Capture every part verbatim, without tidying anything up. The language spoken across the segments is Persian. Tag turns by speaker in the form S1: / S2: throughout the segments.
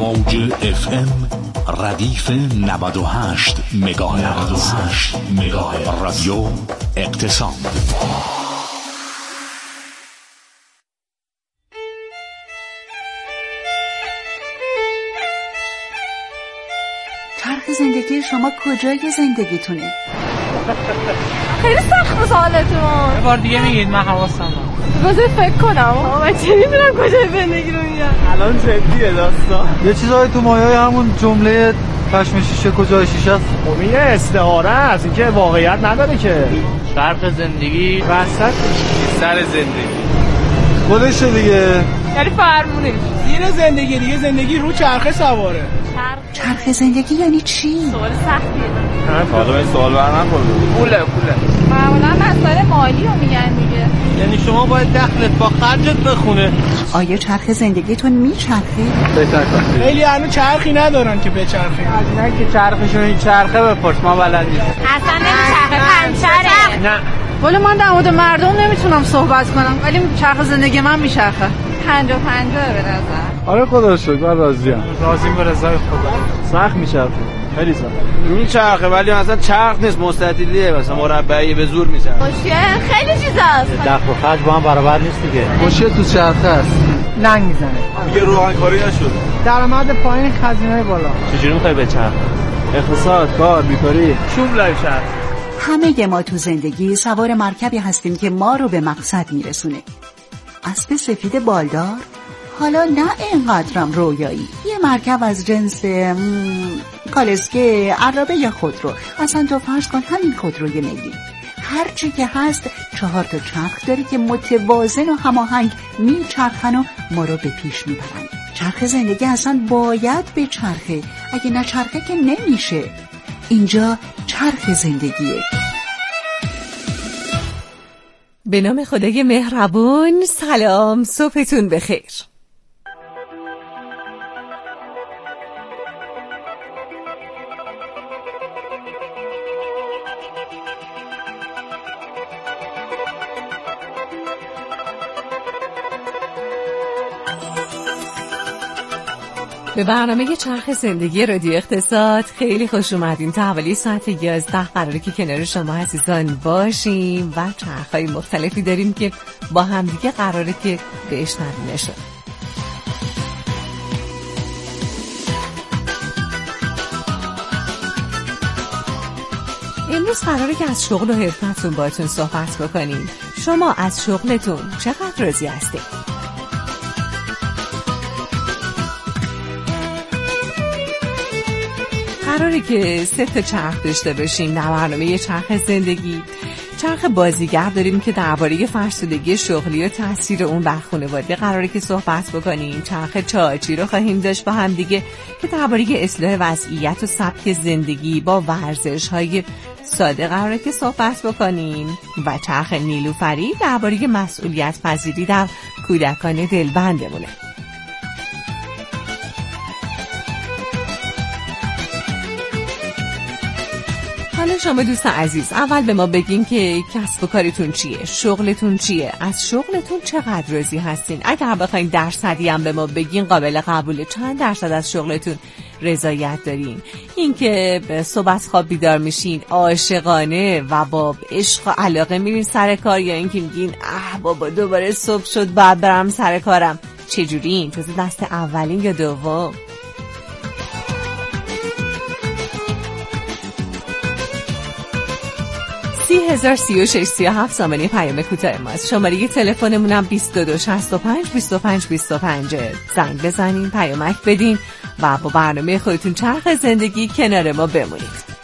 S1: موج اف ام ردیف نود و هشت مگاهرتز رادیو اقتصاد.
S2: چرخ زندگی شما کجای زندگیتونه؟
S3: خیلی سخت سوالتون.
S4: یه بار دیگه میگید، من حواسم هست.
S3: بذار فکر کنم. من چه میدونم کجای زندگی رو میگم.
S5: الان جدیه داستان. یه چیزایی تو مایه‌های همون جمله پشم شیشه کجای شیشه است.
S6: خب این استعاره است، این که واقعیت نداره که.
S4: چرخ زندگی
S6: وسط
S5: سر زندگی خودشه دیگه،
S3: یعنی فرمونش
S4: زیر زندگی دیگه. زندگی رو چرخه سواره.
S2: چرخ زندگی یعنی چی؟
S3: سوال سختیه.
S5: حالا این سوال بر نخورد.
S4: پوله پوله
S3: معمولا مسائل مالی رو میگن دیگه.
S5: یعنی شما باید دخلت با خرجت بخونه.
S2: آیا چرخ زندگیتون میچرخه؟
S5: بچرخه.
S4: خیلی هنو چرخی ندارن که بچرخه.
S5: از اینا که چرخشون این چرخه بپرس، ما بلد نیست.
S3: اصلا نمیچرخه، پنچره.
S4: نه
S7: ولی من در مورد مردم نمیتونم صحبت کنم، ولی چرخ زندگی من میچرخه.
S3: پنجاه پنجاه به نظر.
S5: آره خدا رو شکر، من راضیم.
S4: راضیم به رضای خدا.
S5: سخت میچرخه، خیلی سخت
S6: میچرخه، ولی مثلا چرخ نیست، مستطیلیه، مثلا مربعی به زور میچرخه.
S3: خوشگل خیلی چیزاست.
S5: دخل و خرج با هم برابر نیست دیگه. خوشیه تو چرخه است.
S4: لنگ میزنه.
S5: میگه روحانکاری نشد.
S4: درآمد پایین، خزینه بالا.
S5: چجوری میخوای بچرخه؟ اقتصاد، کار، بیکاری،
S4: شوم لای چرخ.
S2: همه ما تو زندگی سوار مرکبی هستیم که ما رو به مقصد میرسونه. اسب سفید بالدار؟ حالا نه اینقدرم رویایی. یه مرکب از جنس کالسکه، عرابه یا خودرو. اصلا تو فرض کن همین خودروی ملی، هر چی که هست چهار تا چرخ داره که متوازن و هماهنگ میچرخن و ما رو به پیش میبرن. چرخ زندگی اصلا باید به چرخه، اگه نه چرخه که نمیشه. اینجا چرخ زندگیه.
S8: به نام خدای مهربون. سلام، صبحتون بخیر. به برنامه چرخ زندگی رادیو اقتصاد خیلی خوش اومدین. تا حوالی ساعت یازده قراره که کنار شما عزیزان باشیم و چرخ‌های مختلفی داریم که با همدیگه قراره که بشنویمشون. امروز قراره که از شغل و حرفتون باهاتون صحبت بکنیم. شما از شغلتون چقدر راضی هستید؟ قراره که سه تا چرخ داشته باشیم در برنامه چرخ زندگی. چرخ بازیگر داریم که درباره فرسودگی شغلی و تاثیر اون بر خانواده قراره که صحبت بکنیم. چرخ چاچی رو خواهیم داشت با هم دیگه که درباره اصلاح وضعیت و سبک زندگی با ورزش‌های ساده قراره که صحبت بکنیم. و چرخ نیلوفری درباره مسئولیت پذیری در کودکان دلبندمونه. حالا شما دوست عزیز اول به ما بگین که کسب و کارتون چیه؟ شغلتون چیه؟ از شغلتون چقدر راضی هستین؟ اگر بخواین درصدی هم به ما بگین قابل قبوله. چند درصد از شغلتون رضایت دارین؟ این که صبح از خواب بیدار میشین عاشقانه و با عشق و علاقه میرین سر کار، یا این که میگین اه بابا دوباره صبح شد باید برم سر کارم؟ چجورین؟ جز دست اولین یا دوم؟ سی هزار سی و شش سی و هفت سامانه پیام کوتاه ماست. شماره تلفنمونم بیست و دو شصت و پنج بیست و پنج بیست و پنج. زنگ بزنین، پیامک بدین و با برنامه خودتون چرخ زندگی کنار ما بمونید.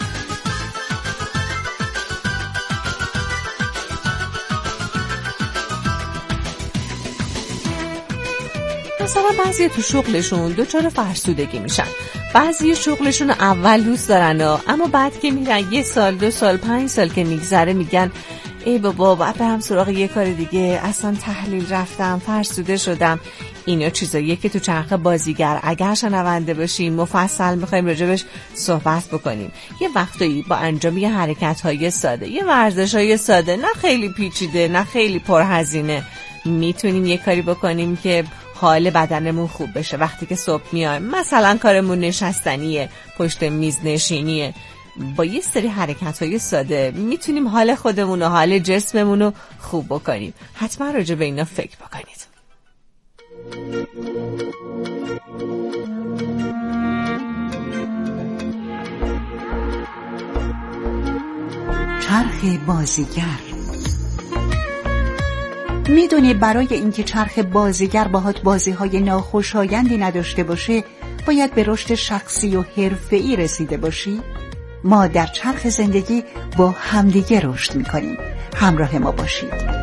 S8: مثلا بعضی تو شغلشون دوچار فرسودگی میشن. بعضی شغلشون اول دوست دارن ها، اما بعد که میرن یه سال دو سال پنج سال که میگذره میگن ای بابا باید برم سراغ یه کار دیگه، اصلا تحلیل رفتم، فرسوده شدم. اینا چیزاییه که تو چرخ بازیگر اگر شنونده باشیم مفصل میخوایم راجبش صحبت بکنیم. یه وقتایی با انجام یه حرکت‌های ساده، یه ورزش‌های ساده، نه خیلی پیچیده نه خیلی پرهزینه، میتونیم یه کاری بکنیم که حال بدنمون خوب بشه. وقتی که صبح میایم مثلا کارمون نشستنیه، پشت میز نشینیه، با یه سری حرکت‌های ساده میتونیم حال خودمون و حال جسممون رو خوب بکنیم. حتما راجع به اینا فکر بکنید.
S2: چرخ بازیگر. میدونی برای اینکه چرخ بازیگر باهات بازی‌های ناخوشایندی نداشته باشه باید به رشد شخصی و حرفه‌ای رسیده باشی؟ ما در چرخ زندگی با همدیگه رشد میکنیم. همراه ما باشید.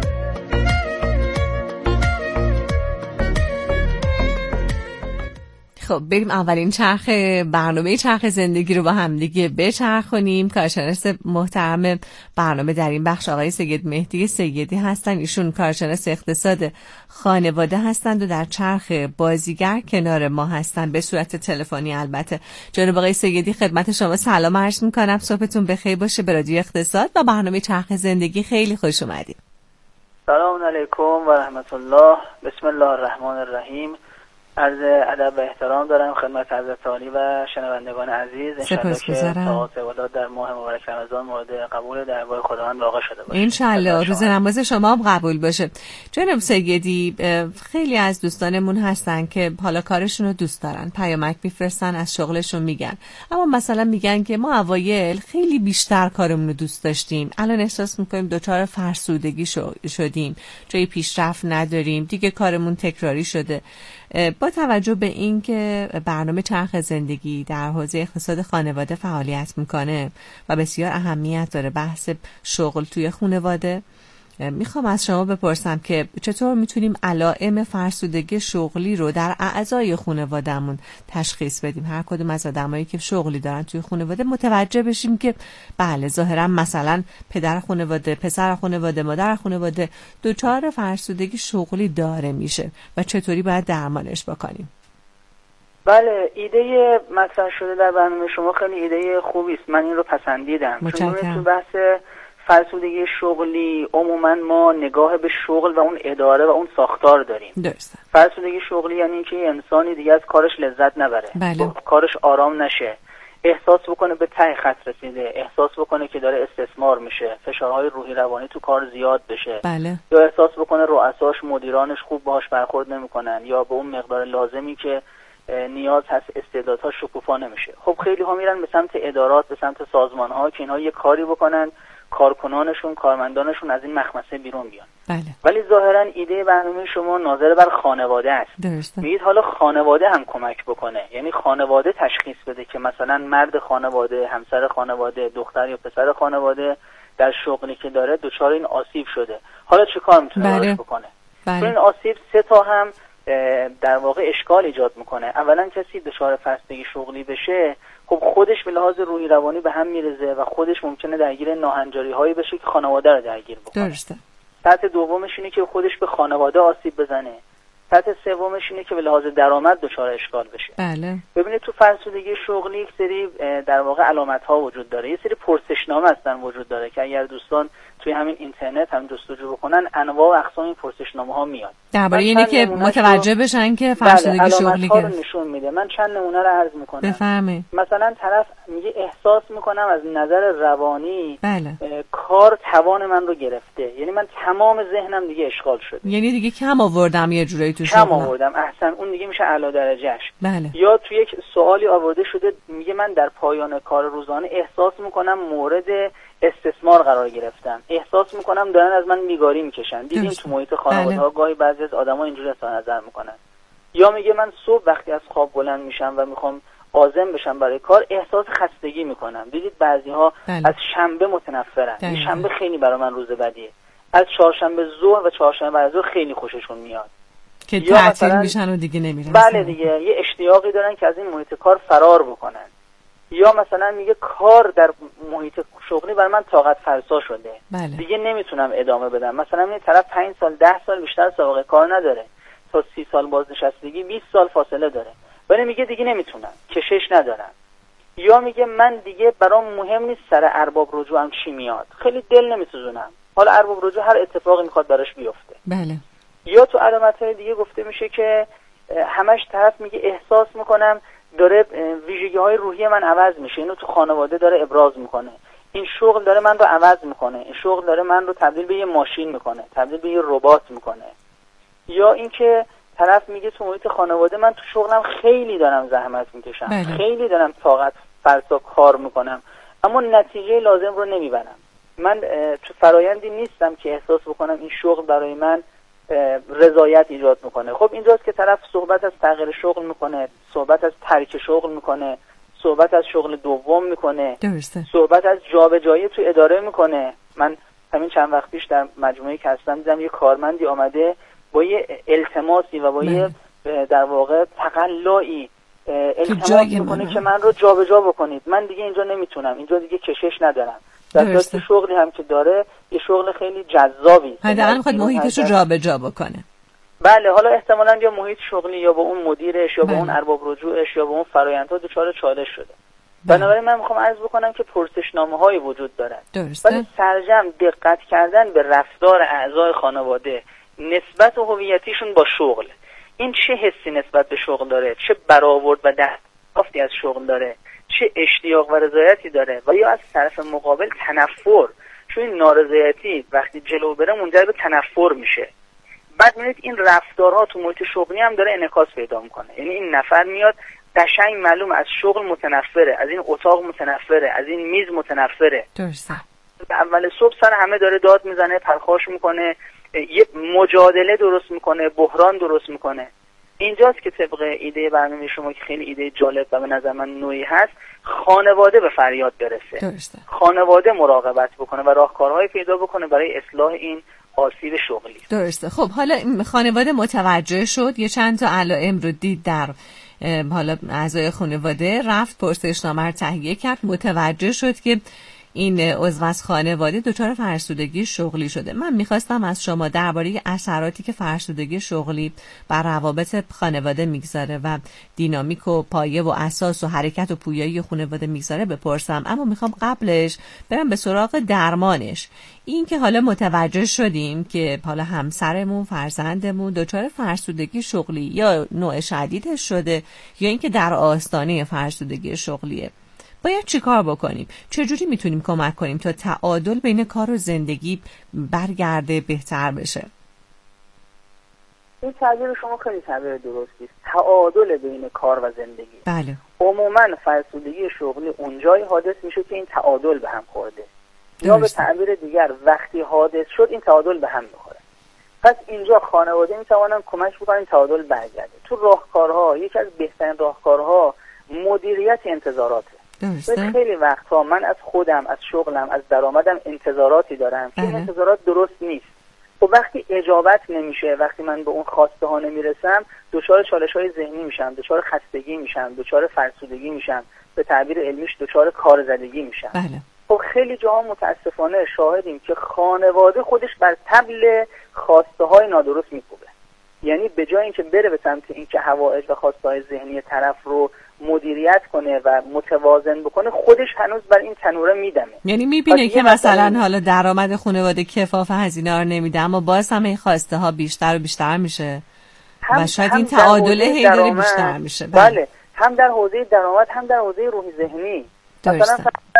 S8: خب بریم اولین چرخ برنامه چرخ زندگی رو با هم دیگه بچرخونیم. کارشناس محترم برنامه در این بخش آقای سید مهدی سیدی هستن. ایشون کارشناس اقتصاد خانواده هستند و در چرخ بازیگر کنار ما هستن به صورت تلفنی. البته جناب آقای سیدی خدمت شما سلام عرض میکنم. صبحتون بخیر باشه. به رادیو اقتصاد و برنامه چرخ زندگی خیلی خوش اومدید.
S9: سلام علیکم و رحمت الله. بسم الله الرحمن الرحیم. عرض ادب و احترام دارم خدمت حضرت عالی و شنوندگان عزیز. انشالله که طاعات و عبادات در ماه مبارک رمضان مورد قبول دربار خداوند واقع شده باشه.
S8: انشالله روز نماز شما هم قبول باشه. جناب سیدی، خیلی از دوستانمون هستن که حالا کارشون رو دوست دارن، پیامک میفرستن، از شغلشون میگن، اما مثلا میگن که ما اوایل خیلی بیشتر کارمون رو دوست داشتیم، الان احساس میکنیم دچار فرسودگی شدیم، جای پیشرفت نداریم، دیگه کارمون تکراری شده. با توجه به این که برنامه چرخ زندگی در حوزه اقتصاد خانواده فعالیت میکنه و بسیار اهمیت داره بحث شغل توی خانواده، میخوام از شما بپرسم که چطور میتونیم علائم فرسودگی شغلی رو در اعضای خانوادهمون تشخیص بدیم؟ هر کدوم از آدمایی که شغلی دارن توی خانواده متوجه بشیم که بله ظاهرا مثلا پدر خانواده، پسر خانواده، مادر خانواده دچار فرسودگی شغلی داره میشه و چطوری باید درمانش بکنیم.
S9: بله، ایده مطرح شده در برنامه شما خیلی ایده خوبی است. من این رو پسندیدم. چون تو بحث فرسودگی شغلی عموما ما نگاه به شغل و اون اداره و اون ساختار داریم.
S8: درسته.
S9: فرسودگی شغلی یعنی اینکه انسانی دیگه از کارش لذت نبره،
S8: بله.
S9: کارش آرام نشه، احساس بکنه به ته خط رسیده، احساس بکنه که داره استثمار میشه، فشارهای روحی روانی تو کار زیاد بشه،
S8: بله.
S9: یا احساس بکنه رؤساش مدیرانش خوب باهاش برخورد نمیکنن یا به اون مقدار لازمی که نیاز هست استعدادها شکوفا نمیشه. خب خیلی ها میرن به سمت ادارات، به سمت سازمان ها که اینها یه کاری بکنن کارکنانشون، کارمندانشون از این مخمسه بیرون بیان.
S8: بله.
S9: ولی ظاهرا ایده برنامه شما ناظر بر خانواده است.
S8: درسته.
S9: میگید حالا خانواده هم کمک بکنه، یعنی خانواده تشخیص بده که مثلا مرد خانواده، همسر خانواده، دختر یا پسر خانواده در شغلی که داره دچار این آسیب شده. حالا چه کار میتونه
S8: بله.
S9: بکنه؟
S8: بله.
S9: چون این آسیب سه تا هم در واقع اشکال ایجاد میکنه. اولا کسی دچار فرسودگی شغلی بشه، خب خودش به لحاظ روحی روانی به هم میرزه و خودش ممکنه درگیر ناهنجاری هایی بشه که خانواده رو درگیر بکنه.
S8: درسته.
S9: سطح دومش اینه که خودش به خانواده آسیب بزنه. سطح سومش اینه که به لحاظ درآمد دچار اشکال بشه.
S8: بله.
S9: ببینید تو فرسودگی شغلی یک سری در واقع علامت ها وجود داره، یه سری پرسشنامه هستن وجود داره که اگر دوستان توی همین اینترنت هم جستجو بکنن انواع و اقسام این پرسشنامه ها میاد.
S8: درباره اینه که متوجه بشن که فرسودگی
S9: بله،
S8: شغلی
S9: که نشون میده. من چند نمونه رو عرض میکنم.
S8: بفرمایید.
S9: مثلا طرف میگه احساس میکنم از نظر روانی
S8: بله.
S9: کار توان من رو گرفته، یعنی من تمام ذهنم دیگه اشغال شده،
S8: یعنی دیگه کم آوردم یه جورایی تو
S9: کم آوردم. احسن، اون دیگه میشه اعلی درجهش.
S8: بله.
S9: یا تو یک سوالی آورده شده میگه من در پایان کار روزانه احساس میکنم مورد استثمار قرار گرفتم، احساس میکنم دارن از من میگاری میکشن. دیدین تو محیط خانواده ها گاهی بعضی از آدما اینجوری اظهار نظر میکنن. یا میگه من صبح وقتی از خواب بلند میشم و میخوام عازم بشم برای کار احساس خستگی میکنم. دیدید بعضی ها از شنبه متنفرن، این شنبه خیلی برای من روز بدیه، از چهارشنبه ظهر و چهارشنبه بعد از ظهر خیلی خوششون میاد
S8: که تعطیل میشن و دیگه نمیرن.
S9: بله دیگه یه اشتیاقی دارن که از این محیط کار فرار بکنن. یا مثلا میگه کار در محیط شغلی برای من طاقت فرسا شده،
S8: بله.
S9: دیگه نمیتونم ادامه بدم. مثلا این طرف پنج سال ده سال بیشتر سابقه کار نداره، تا سی سال بازنشستگی بیست سال فاصله داره، ولی میگه دیگه نمیتونم، کشش ندارم. یا میگه من دیگه برام مهم نیست سر ارباب رجوعم چی میاد، خیلی دل نمیسوزونم، حالا ارباب رجوع هر اتفاقی میخواد براش بیفته.
S8: بله.
S9: یا تو علامت‌های دیگه گفته میشه که همش طرف میگه احساس میکنم داره ویژگی های روحی من عوض میشه، اینو تو خانواده داره ابراز میکنه، این شغل داره من رو عوض میکنه، این شغل داره من رو تبدیل به یه ماشین میکنه، تبدیل به یه ربات میکنه. یا اینکه طرف میگه تو محیط خانواده من تو شغلم خیلی دارم زحمت میکشم،
S8: بله.
S9: خیلی دارم طاقت فرسا کار میکنم اما نتیجه لازم رو نمیبرم. من تو فرایندی نیستم که احساس بکنم این شغل برای من رضایت ایجاد میکنه. خب اینجاست که طرف صحبت از تغییر شغل میکنه، صحبت از ترک شغل میکنه، صحبت از شغل دوم میکنه،
S8: درسته.
S9: صحبت از جابجایی تو اداره میکنه. من همین چند وقت پیش در مجموعه که هستم دیدم یه کارمندی آمده با یه التماسی و با یه در واقع تقلایی التماس میکنه که من رو جابجا بکنید، من دیگه اینجا نمیتونم، اینجا دیگه کشش ندارم. در صورتی شغلی هم که داره یه شغل خیلی جذابی،
S8: حداقل میخواد محیطش رو جابجا بکنه.
S9: بله، حالا احتمالاً یا محیط شغلی یا با اون مدیرش یا با اون ارباب رجوعش یا با اون فرآیندها دچار چالش شده. بنابراین من میخوام عرض بکنم که پرسشنامه‌های وجود دارد، ولی سرجم دقت کردن به رفتار اعضای خانواده نسبت هویتیشون با شغل، این چه حسی نسبت به شغل داره، چه برآورد و دریافتی از شغل داره، چه اشتیاق و رضایتی داره، و یا از طرف مقابل تنفر، چون این نارضایتی وقتی جلو بره منجر به تنفر میشه. بعد میبینید این رفتارها تو محیط شغلی هم داره انعکاس پیدا میکنه، یعنی این نفر میاد قشنگ معلوم از شغل متنفره، از این اتاق متنفره، از این میز متنفره.
S8: درسته.
S9: اول صبح سر همه داره داد میزنه، پرخاش میکنه، یه مجادله درست میکنه، بحران درست میکنه. اینجاست که طبق ایده برنامه شما که خیلی ایده جالب و به نظر من نوعی هست، خانواده به فریاد برسه.
S8: درسته.
S9: خانواده مراقبت بکنه و راهکارهای پیدا بکنه برای اصلاح این آسیب شغلی.
S8: درسته. خب حالا خانواده متوجه شد، یه چند تا علائم رو دید در حالا اعضای خانواده، رفت پرسشنامه رو تهیه کرد، متوجه شد که این عضو از خانواده دچار فرسودگی شغلی شده. من میخواستم از شما درباره اثراتی که فرسودگی شغلی بر روابط خانواده میگذاره و دینامیک و پایه و اساس و حرکت و پویایی خانواده میگذاره بپرسم، اما میخوام قبلش برم به سراغ درمانش. این که حالا متوجه شدیم که حالا همسرمون، فرزندمون دچار فرسودگی شغلی یا نوع شدیدش شده یا اینکه در آستانه فرسودگی شغلیه، باید چی کار بکنیم؟ چجوری میتونیم کمک کنیم تا تعادل بین کار و زندگی برگرده، بهتر بشه؟
S9: این تعبیر شما خیلی تعبیر درستی است، تعادل بین کار و زندگی.
S8: بله.
S9: عموما فرسودگی شغلی اونجای حادث میشه که این تعادل به هم خورده، یا به تعبیر دیگر وقتی حادث شد این تعادل به هم میخوره. پس اینجا خانواده میتوانن کمک بکنن این تعادل برگرده. تو راهکارها یکی از بهترین راهکارها مدیریت انتظاراته.
S8: درسته.
S9: خیلی وقتها من از خودم، از شغلم، از درآمدم انتظاراتی دارم که این انتظارات درست نیست. و وقتی اجابت نمیشه، وقتی من به اون خواسته ها نمیرسم، دچار چالش‌های ذهنی میشم، دچار خستگی میشم، دچار فرسودگی میشم، به تعبیر علمیش دچار کارزدگی میشم.
S8: بله.
S9: خب خیلی جاها متاسفانه شاهدیم که خانواده خودش بر طبل خواسته های نادرست میکوبه. یعنی به جای اینکه بره به سمت اینکه حوائج و خواسته های ذهنی طرف رو مدیریت کنه و متوازن بکنه، خودش هنوز بر این تنوره میدمه.
S8: یعنی میبینه که مثلا حالا درآمد خانواده کفاف هزینه رو نمیده، اما باز هم این خواسته ها بیشتر و بیشتر میشه و شاید این تعادل هی داره بیشتر میشه.
S9: بله. بله، هم در حوزه درآمد هم در حوزه روحی ذهنی. مثلا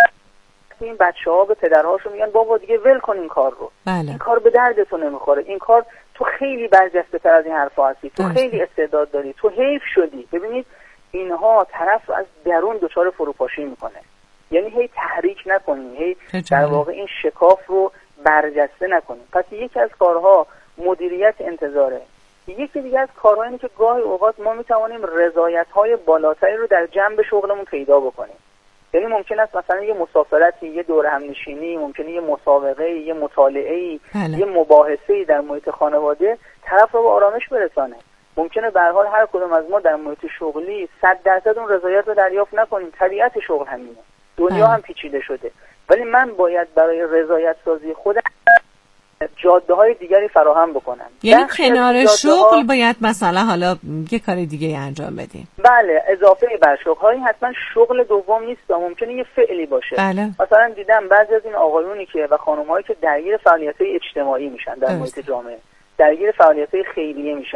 S9: این بچه‌ها به پدرهاشون میگن بابا دیگه ول کن این کار رو.
S8: بله.
S9: این کار به دردتون نمیخوره، این کار تو خیلی برجسته‌تر از این حرفا هستی، تو
S8: درسته.
S9: خیلی استعداد داری، تو حیف شدی. ببینید اینها طرف رو از درون دچار فروپاشی میکنه. یعنی هی تحریک نکنیم، هی در واقع این شکاف رو برجسته نکنیم. پس یکی از کارها مدیریت انتظاره. یکی دیگه از کارها اینه که گاهی اوقات ما میتوانیم رضایت‌های بالاتری رو در جنب شغلمون پیدا بکنیم. یعنی ممکن است مثلا یه مسافرتی، یه دور همنشینی، ممکنه یه مسابقه، یه مطالعه‌ای، یه مباحثه‌ای در محیط خانواده طرف رو به آرامش برسانه. ممکنه به هر حال هر کدوم از ما در محیط شغلی صد درصد اون رضایت رو دریافت نکنیم، طبیعت شغل همینه، دنیا هم پیچیده شده، ولی من باید برای رضایت سازی خودم جاده های دیگری فراهم بکنم.
S8: یعنی کنار شغل باید مثلا حالا یه کار دیگه انجام بدیم.
S9: بله، اضافه بر شغل های حتما شغل دوم نیست، ممکنه یه فعلی باشه.
S8: بله.
S9: مثلا دیدم بعضی از این آقایونی که و خانم‌هایی که درگیر فعالیت‌های اجتماعی میشن در محیط جامعه، درگیر فعالیت‌های خیریه میشن،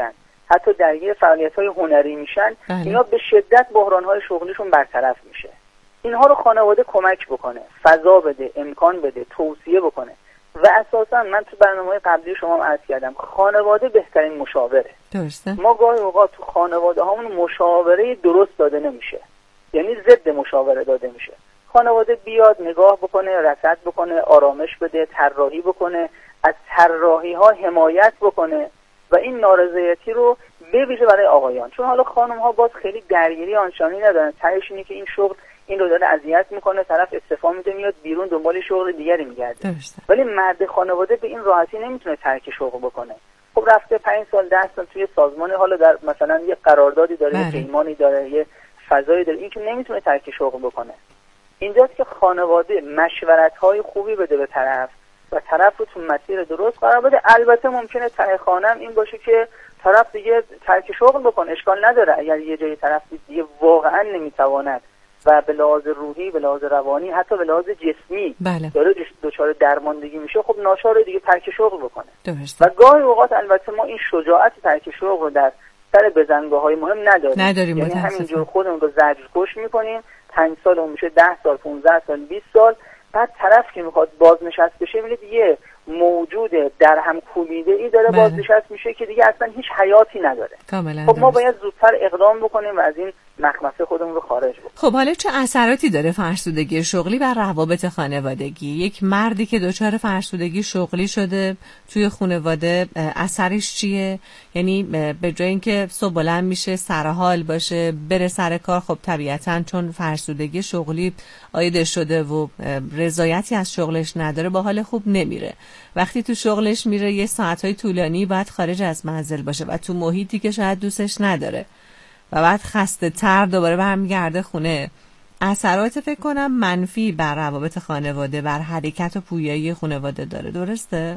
S9: حتی درگیر فعالیت‌های هنری میشن،
S8: بله.
S9: اینا به شدت بحران‌های شغلیشون برطرف میشه. اینها رو خانواده کمک بکنه، فضا بده، امکان بده، توصیه بکنه و اساسا من تو برنامه‌های قبلی شما هم عرض کردم خانواده بهترین مشاوره.
S8: درسته.
S9: ما گاهی اوقات تو خانواده هامون مشاوره درست داده نمیشه، یعنی ضد مشاوره داده میشه. خانواده بیاد نگاه بکنه، رصد بکنه، آرامش بده، طراحی بکنه، از طراحی ها حمایت بکنه و این نارضایتی رو بویژه برای آقایان، چون حالا خانم ها باز خیلی درگیری آنچنانی ندارن، تهش اینه که این شغل این رو داره اذیت میکنه، طرف استعفا میده میاد بیرون دنبال شغل دیگری میگرده. ولی مرد خانواده به این راحتی نمیتونه ترک شغل بکنه. خب رفته پنج سال ده سال توی سازمان، حالا در مثلا یه قراردادی داره، یه پیمانی داره، یه فضایی داره، این که نمیتونه ترک شغل بکنه. اینجاست که خانواده مشورت‌های خوبی بده به طرف و طرف رو تو مسیر درست قرار بده. البته ممکنه ته خانم این باشه که طرف دیگه ترک شغل بکنه، اشکال نداره. اگر یه جای طرف دیگه واقعا نمیتواند و به لحاظ روحی، به لحاظ روانی، حتی به لحاظ جسمی
S8: بله.
S9: داره دچار درماندگی میشه، خب ناچاره دیگه ترک شغل بکنه.
S8: درسته.
S9: و گاهی اوقات البته ما این شجاعت ترک شغل رو در سر بزنگاه‌های مهم نداریم.
S8: نداریم
S9: یعنی همینجور خودمون رو زجرکش میکنیم، پنج سال اون میشه ده سال، پانزده سال، بیست سال، بعد طرف که میخواد بازنشست بشه میبینید یه موجود در هم کوبیده ای داره
S8: بله.
S9: بازنشست میشه که دیگه اصلا هیچ حیاتی نداره.
S8: کاملا
S9: خب ما
S8: درست.
S9: باید زودتر اقدام بکنیم و از این مخمسه خودمون رو خارج بکنیم.
S8: خب حالا چه اثراتی داره فرسودگی شغلی بر روابط خانوادگی؟ یک مردی که دچار فرسودگی شغلی شده توی خانواده اثرش چیه؟ یعنی به جای اینکه صبح بلند میشه سر حال باشه بره سر کار، خب طبیعتاً چون فرسودگی شغلی عایدش شده و رضایتی از شغلش نداره با حال خوب نمیره. وقتی تو شغلش میره یه ساعتهای طولانی باید خارج از منزل باشه و تو محیطی که شاید دوستش نداره و بعد خسته تر دوباره برمیگرده خونه. اثرات فکر کنم منفی بر روابط خانواده، بر حرکت و پویایی خانواده داره. درسته؟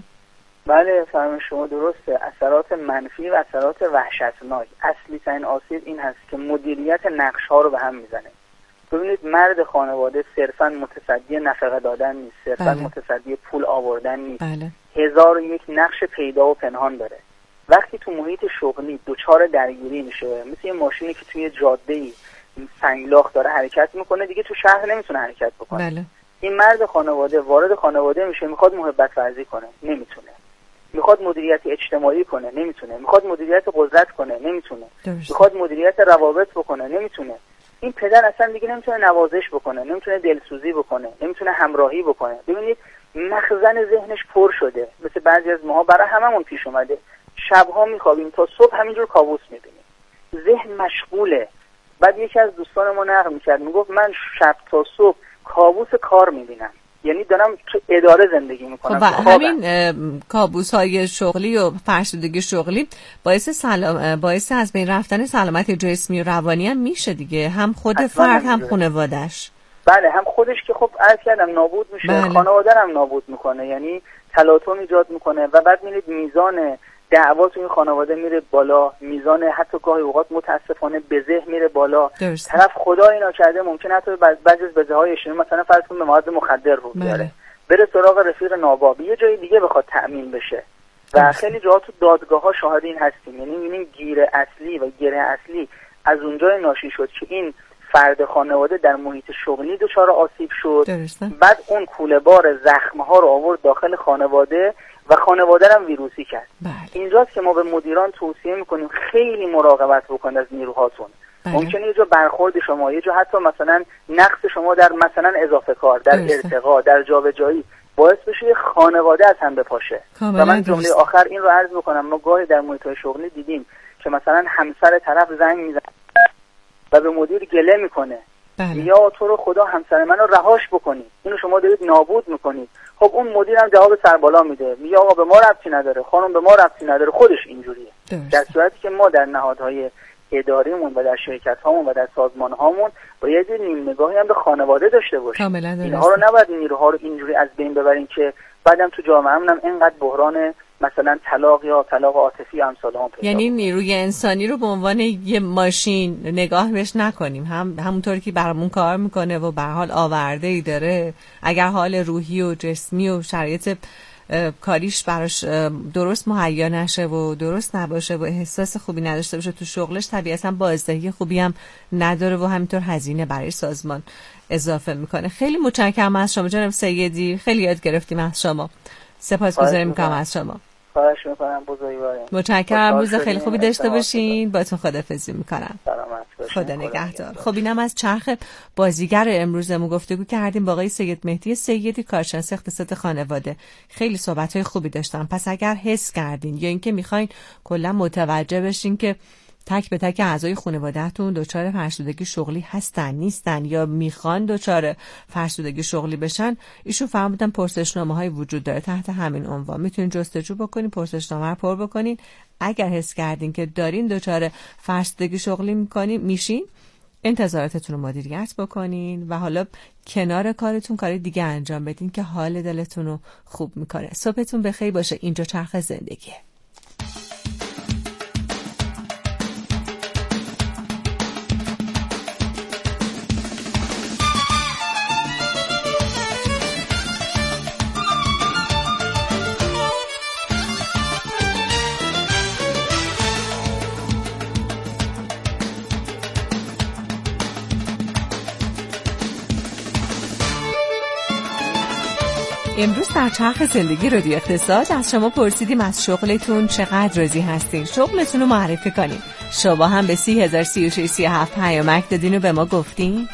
S9: بله فهم شما درسته. اثرات منفی و اثرات وحشتناک. اصلی ترین آسیب این هست که مدیریت نقش ها رو به هم میزنه. ببینید مرد خانواده صرفا متصدی نفقه دادن نیست، صرفا
S8: بله.
S9: متصدی پول آوردن نیست.
S8: بله.
S9: هزار و یک نقش پیدا و پنهان داره. وقتی تو محیط شغلی دوچار درگیری میشه، مثل یه ماشینی که توی جاده‌ای سنگلاخ داره حرکت میکنه، دیگه تو شهر نمیتونه حرکت بکنه.
S8: بله.
S9: این مرد خانواده وارد خانواده میشه، میخواد محبت ورزی کنه، نمیتونه. میخواد مدیریت اجتماعی کنه، نمیتونه. میخواد مدیریت قدرت کنه، نمیتونه.
S8: درست.
S9: میخواد مدیریت روابط بکنه، نمیتونه. این پدر اصلا دیگه نمیتونه نوازش بکنه، نمیتونه دلسوزی بکنه، نمیتونه همراهی بکنه. ببینید مخزن ذهنش پر شده، مثل بعضی از ماها برای هممون پیش اومده. شبها میخوابیم تا صبح همینجور کابوس میبینیم، ذهن مشغوله. بعد یکی از دوستان ما نقل میکرد، میگفت من شب تا صبح کابوس کار میبینم، یعنی دارم تو اداره زندگی میکنم.
S8: خب همین کابوس های شغلی و فرسودگی شغلی باعث سلام باعث از بین رفتن سلامت جسمی و روانی هم میشه دیگه، هم خود فرد هم خانواده‌اش.
S9: بله هم خودش که خب عرض کردم نابود میشه،
S8: بله.
S9: خانواده هم نابود میکنه، یعنی تلاطم ایجاد میکنه و بعد میبینید میزان دعوا تو این خانواده میره بالا، میزان حتی گاهی اوقات متاسفانه بزه میره بالا.
S8: درست.
S9: طرف خدا اینا کرده ممکنه حتی بعضی از بزه‌های اجتماعی مثلا فرض کنیم به مواد مخدر رو بیاره،
S8: بله.
S9: بره سراغ رفیق ناباب، یه جای دیگه بخواد تأمین بشه. و درست. خیلی جاها تو دادگاه‌ها شاهد این هستیم، یعنی می‌بینیم گیر اصلی و گره اصلی از اونجای ناشی شد که این فرد خانواده در محیط شغلی دچار آسیب شد.
S8: درسته.
S9: بعد اون کوله بار زخم‌ها رو آورد داخل خانواده و خانواده هم ویروسی کرد.
S8: بله.
S9: اینجاست که ما به مدیران توصیه میکنیم خیلی مراقبت بکنید از نیروهاتون.
S8: بله.
S9: ممکنه یه جا برخورد شما، یه جا حتی مثلا نقص شما در مثلا اضافه کار، در
S8: درسته.
S9: ارتقا، در جابجایی باعث بشه یه خانواده از هم بپاشه. و من جمله درست. آخر این رو عرض بکنم، ما گاهی در محیط‌های شغلی دیدیم که مثلا همسر طرف زنگ میزنه و به مدیر گله میکنه.
S8: بله.
S9: یا تو رو خدا همسر منو رهاش بکنید، اینو شما دارید نابود میکنید. خب اون مدیر هم جواب سربالا میده، میگه آقا به ما ربطی نداره، خانم به ما ربطی نداره، خودش اینجوریه. در صورتی که ما در نهادهای اداریمون و در شرکت هامون و در سازمان هامون باید یه نیم نگاهی هم به خانواده داشته باشیم. اینها رو نباید نیروها رو اینجوری از بین ببریم که بعدم تو جامعه‌مون هم اینقدر بحران مثلا طلاق یا طلاق عاطفی امثال هم پیدا.
S8: یعنی نیروی انسانی رو به عنوان یه ماشین نگاه بهش نکنیم، هم همونطوری که برامون کار میکنه و به حال آورده‌ای داره، اگر حال روحی و جسمی و شرایط کاریش براش درست مهیا نشه و درست نباشه و احساس خوبی نداشته باشه تو شغلش، طبیعتا بازدهی خوبی هم نداره و همینطور هزینه برای سازمان اضافه میکنه. خیلی متشکرم از شما جناب سیدی، خیلی یاد گرفتیم از شما. سپاسگزاریم میکنم از شما.
S9: خواهش میکنم بزرگواریم.
S8: متشکرم، روز خیلی خوبی داشته باشین. باتون خداحافظی میکنم.
S9: سلامت باشین.
S8: خدا نگهدار. خب اینم از چرخ بازیگر امروزمون گفتگو کردیم با آقای سید مهدی سیدی، کارشناس اقتصاد خانواده. خیلی صحبت‌های خوبی داشتن. پس اگر حس کردین یا اینکه میخواین کلا متوجه بشین که تک به تک اعضای خانواده‌تون دچار فرسودگی شغلی هستن نیستن یا میخوان دچار فرسودگی شغلی بشن، ایشون فرمودن پرسشنامه‌های وجود داره تحت همین عنوان. میتونین جستجو بکنین، پرسشنامه رو پر بکنین. اگر حس کردین که دارین دچار فرسودگی شغلی میکنین میشین، انتظاراتتون رو مدیریت بکنین و حالا کنار کارتون کار دیگه انجام بدین که حال دلتون رو خوب میکنه. صبحتون بخیر باشه. اینجا چرخ زندگیه. امروز در چرخ زندگی رادیو اقتصاد از شما پرسیدیم از شغلتون چقدر راضی هستین. شغلتون رو معرفی کنین. شما هم به سی هزار سی و شش سی و هفت پیامک دادین و به ما گفتین.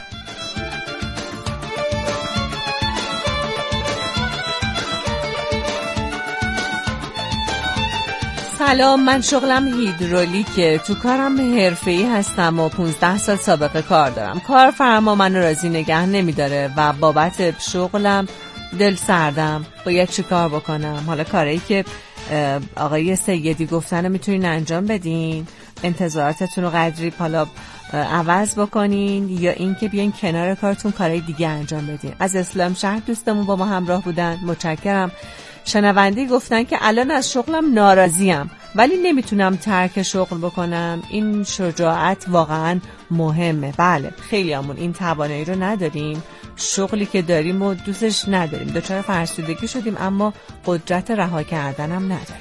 S8: سلام، من شغلم هیدرولیکه. تو کارم حرفه‌ای هستم و پونزده سال سابقه کار دارم. کارفرما منو راضی نگه نمیداره و بابت شغلم دل سردم. باید چی کار بکنم؟ حالا کارهایی که آقای سیدی گفتن میتونین انجام بدین، انتظاراتتون رو قدری حالا عوض بکنین یا اینکه بیاین کنار کارتون کارهای دیگه انجام بدین. از اسلام شهر دوستمون با ما همراه بودن، متشکرم. شنوندی گفتن که الان از شغلم ناراضیم ولی نمیتونم ترک شغل بکنم. این شجاعت واقعا مهمه. بله، خیلی همون این توانایی رو نداریم، شغلی که داریم و دوستش نداریم، دچار فرسودگی شدیم اما قدرت رها کردن هم نداریم.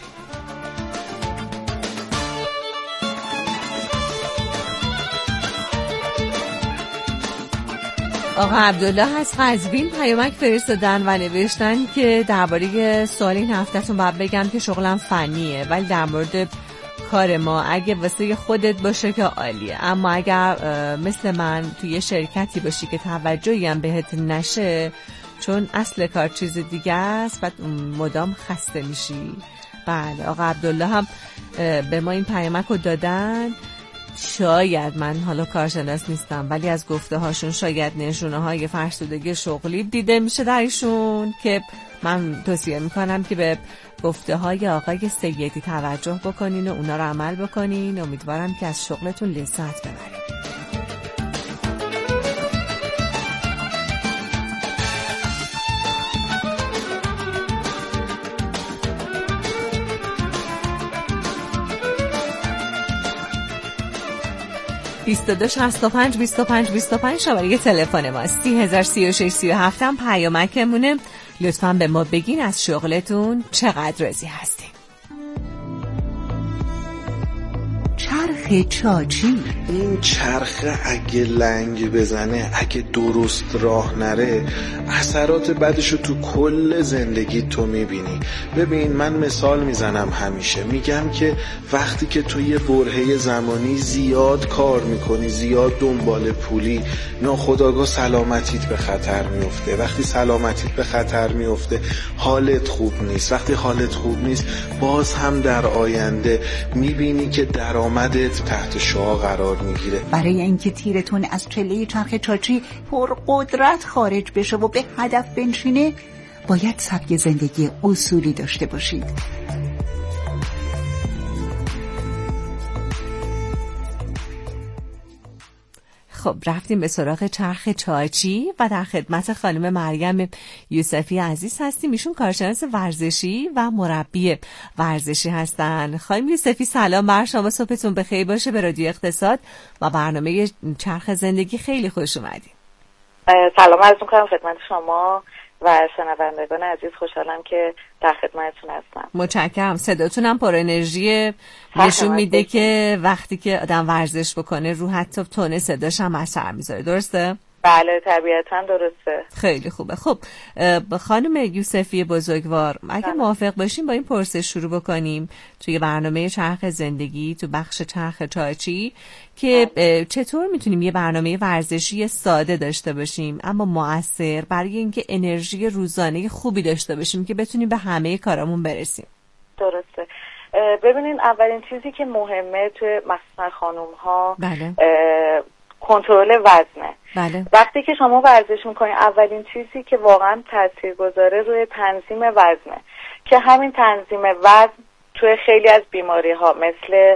S8: آقا عبدالله از قزوین پیامک فرستادن و نوشتن که درباره سوال این هفتهتون باید بگم که شغلم فنیه ولی در مورد کار ما اگه واسه خودت باشه که عالیه، اما اگر مثل من توی یه شرکتی باشی که توجهی هم بهت نشه چون اصل کار چیز دیگه است و مدام خسته میشی. بله، آقا عبدالله هم به ما این پیامک رو دادن. شاید من حالا کارشناس نیستم ولی از گفته هاشون شاید نشونه های فرسودگی شغلی دیده میشه در ایشون که من توصیه میکنم که به گفته های آقای سیدی توجه بکنین و اونا رو عمل بکنین. امیدوارم که از شغلتون لذت ببرید. بیست و دو شصت و پنج بیست و پنج بیست و پنج شماره تلفن ماست. سی هزار سی و شش سی و هفت هم پیامکمونه. لطفاً به ما بگین از شغلتون چقدر راضی هستین.
S2: چرخ چاچی.
S10: این چرخه اگه لنگ بزنه، اگه درست راه نره، اثرات بدشو تو کل زندگی تو میبینی. ببین، من مثال میزنم همیشه، میگم که وقتی که تو یه برهه زمانی زیاد کار میکنی، زیاد دنبال پولی، ناخودآگاه سلامتیت به خطر میفته. وقتی سلامتیت به خطر میفته حالت خوب نیست. وقتی حالت خوب نیست باز هم در آینده میبینی که درآمدت تحت شعاع قرار میگیره.
S2: برای اینکه تیرتون از چله چرخ چاچی پر قدرت خارج بشه و به هدف بنشینه باید سبک زندگی اصولی داشته باشید.
S8: خب رفتیم به سراغ چرخ چاچی و در خدمت خانم مریم یوسفی عزیز هستیم. ایشون کارشناس ورزشی و مربی ورزشی هستن. خانم یوسفی سلام بر شما، صبحتون بخیر باشه. به رادیو اقتصاد و برنامه چرخ زندگی خیلی خوش اومدید.
S11: سلام عرض می‌کنم خدمت شما و شنوندگان عزیز، خوشحالم که در خدمتتون هستم.
S8: متشکرم. صداتونم پر انرژی، نشون میده که وقتی که آدم ورزش بکنه رو حتی تون صداش هم اثر میذاره. درسته؟
S11: بله طبیعتاً درسته.
S8: خیلی خوبه. خب خانم یوسفی بزرگوار، اگه موافق باشیم با این پرسش شروع بکنیم توی برنامه چرخ زندگی تو بخش چرخ چایچی که چطور میتونیم یه برنامه ورزشی ساده داشته باشیم اما مؤثر برای اینکه انرژی روزانه خوبی داشته باشیم که بتونیم به همه کارامون برسیم.
S11: درسته. ببینین اولین چیزی که مهمه توی مخصوصا خانوم ها
S8: بله.
S11: کنترل وزنه.
S8: بله.
S11: وقتی که شما ورزش میکنید اولین چیزی که واقعا تاثیر گذاره روی تنظیم وزنه که همین تنظیم وزن توی خیلی از بیماری ها مثل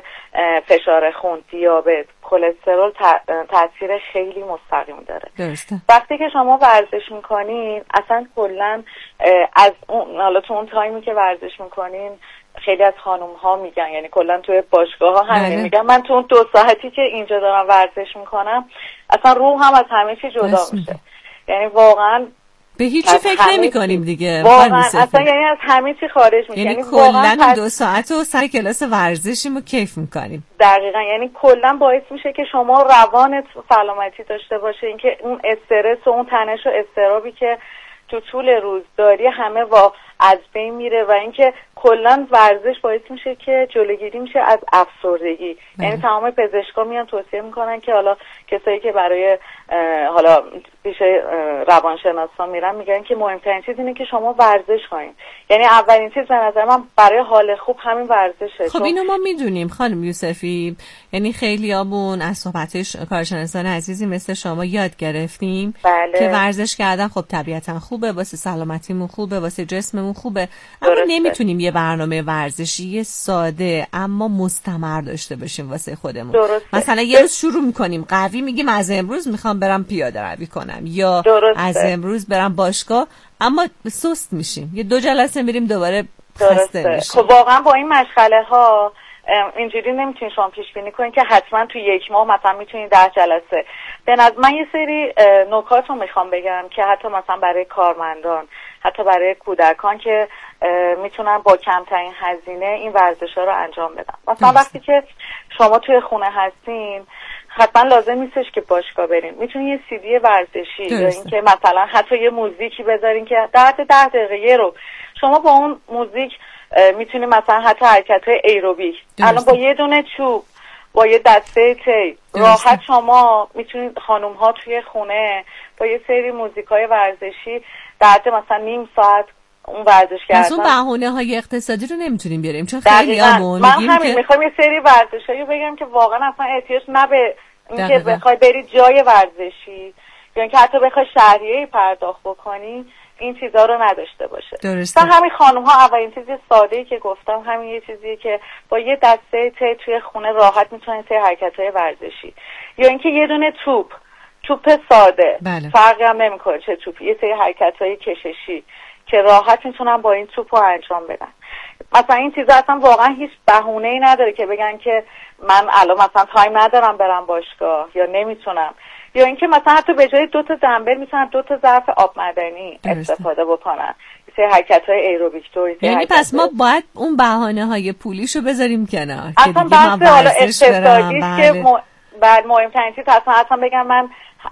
S11: فشار خون، دیابت، کلسترول تاثیر خیلی مستقیم داره.
S8: درسته.
S11: وقتی که شما ورزش میکنین اصلا کلا از اون حالا تو اون تایمی که ورزش میکنین خیلی از خانوم ها میگن، یعنی کلا توی باشگاه ها همین
S8: بله.
S11: میگن من تو اون دو ساعتی که اینجا دارم ورزش میکنم اصلا روح هم از همه چی جدا میشه. یعنی واقعا
S8: به هیچی فکر نمی کنیم دیگه.
S11: واقعا اصلا یعنی از همه چی خارج میشه.
S8: یعنی کلا پس... دو ساعت و سر کلاس ورزشیم و کیف میکنیم.
S11: دقیقا. یعنی کلا باعث میشه که شما روانت سلامتی داشته باشه، اینکه اون استرس و اون تنش و اضطرابی که تو طول روز داری همه وا از بین میره و اینکه کلا ورزش باعث میشه که جلوگیری میشه از افسردگی. یعنی تمام پزشکا میان توصیه میکنن که حالا کسایی که برای حالا پیش روانشناسا میرن میگن که مهمترین چیز اینه که شما ورزش کنین. یعنی اولین چیز به نظر من برای حال خوب همین ورزشه.
S8: خب اینو ما میدونیم خانم یوسفی، یعنی خیلیامون از صحبتش کارشناسان عزیزی مثل شما یاد گرفتیم
S11: بله.
S8: که ورزش کردن خب طبیعتا خوبه، واسه سلامتیمون خوبه، واسه جسممون خوبه، اما
S11: درسته.
S8: نمیتونیم یه برنامه ورزشی ساده اما مستمر داشته باشیم واسه خودمون.
S11: درسته.
S8: مثلا یه روز شروع میکنیم قوی میگیم از امروز میخوام برم پیاده روی کنم یا
S11: درسته.
S8: از امروز برم باشگاه، اما سست میشیم، یه دو جلسه میریم دوباره خسته میشیم.
S11: خب واقعا با این مشغله ها اینجوری نمیتونید شما پیش بینی کنید که حتما تو یک ماه مثلا میتونید ده جلسه. به نظر من یه سری نکات رو میخوام بگم که حتی مثلا برای کارمندان، حتی برای کودکان که میتونن با کمترین هزینه این ورزش ها رو انجام بدن. مثلا وقتی که شما توی خونه هستین حتما لازم نیستش که باشگاه برین، میتونین یه سی دی ورزشی یا اینکه مثلا حتی یه موزیکی بذارین که ده ده دقیقه یه رو شما با اون موزیک میتونین مثلا حتی حرکت‌های ایروبیک، الان با یه دونه چوب با یه دسته تی راحت شما میتونید خانوم ها توی خونه با یه سری موزیکای ورزشی در مثلا نیم ساعت اون ورزش کردن.
S8: از اون بهونه های اقتصادی رو نمیتونیم بیاریم چون خیلی همون
S11: من همین که... میخوام یه سری ورزشایی بگم که واقعا اصلا احتیاج نه به اینکه بخوای بری جای ورزشی یا اینکه حتی بخوای شهریه‌ای پرداخت بکنی این چیزا رو نداشته باشه.
S8: درسته.
S11: همین خانم ها اولین چیز ساده‌ای که گفتم همین یه چیزیه که با یه دسته تی توی خونه راحت میتونن سری حرکت‌های ورزشی یا اینکه یه دونه توپ توپ ساده
S8: بله.
S11: فرقی هم نمی‌کنه چه توپی، یه سری حرکت‌های کششی که راحت میتونن با این توپو انجام بدن. مثلا این چیزا اصلا واقعا هیچ بهونه‌ای نداره که بگن که من الان مثلا تایم ندارم برم باشگاه یا نمیتونم، یا اینکه مثلا حتی به جای دو تا دمبل میتونن دو تا ظرف آب معدنی استفاده بکنن، سه حرکت‌های ایروبیک طوری.
S8: یعنی پس ما باید اون بهانه‌های پولیشو بذاریم کنار
S11: اصلا بحث حالا اقتصادی که م... بعد مهمترین چیز اصلا اصلا بگم من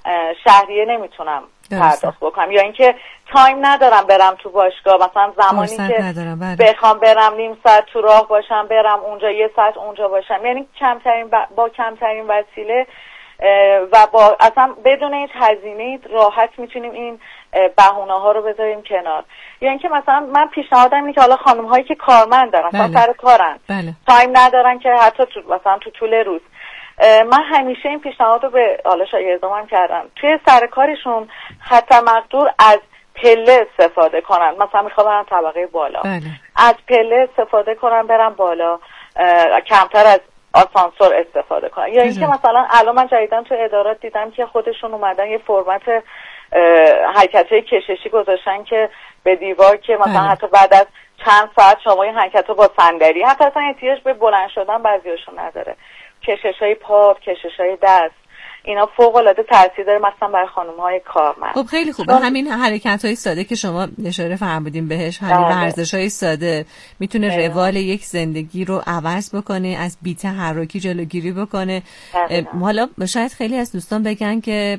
S11: شهریه نمیتونم پرداخت بکنم یا اینکه تایم ندارم برم تو باشگاه، مثلا زمانی که بخوام برم نیم ساعت تو راه باشم برم اونجا یه ساعت اونجا باشم، یعنی کمترین ب... با کمترین وسیله و با اصلا بدون هیچ هزینه راحت میتونیم این بهونه ها رو بذاریم کنار. یا اینکه مثلا من پیشنهادم اینه که حالا خانم هایی که کارمندن مثلا
S8: بله.
S11: سر کارن
S8: بله.
S11: تایم ندارن که حتی تو مثلا تو طول روز، من همیشه این پیشنهاد رو به حالا شاگردام هم کردم توی سر کارشون حتی مقدور از پله استفاده کنن، مثلا میخوام برم طبقه بالا
S8: بله.
S11: از پله استفاده کنن برم بالا، کمتر از آسانسور استفاده کنن. یا اینکه مثلا الان من جدیدن تو ادارات دیدم که خودشون اومدن یه فرمت حرکت‌های کششی گذاشتن که به دیوار که مثلا
S8: بله.
S11: حتی بعد از چند ساعت شما این حرکت‌ها با صندلی حتی اصلا احتیاج به بلند شدن بعضیاشون نداره، کشش‌های پا، کشش‌های دست، اینا فوق العاده تاثیر داره مثلا برای خانم‌های کارمند.
S8: خب خیلی خوبه. همین حرکت‌های ساده که شما اشاره فرمودین بهش، همین ورزش‌های ساده میتونه روال یک زندگی رو عوض بکنه، از بی‌تحرکی جلوگیری بکنه. حالا شاید خیلی از دوستان بگن که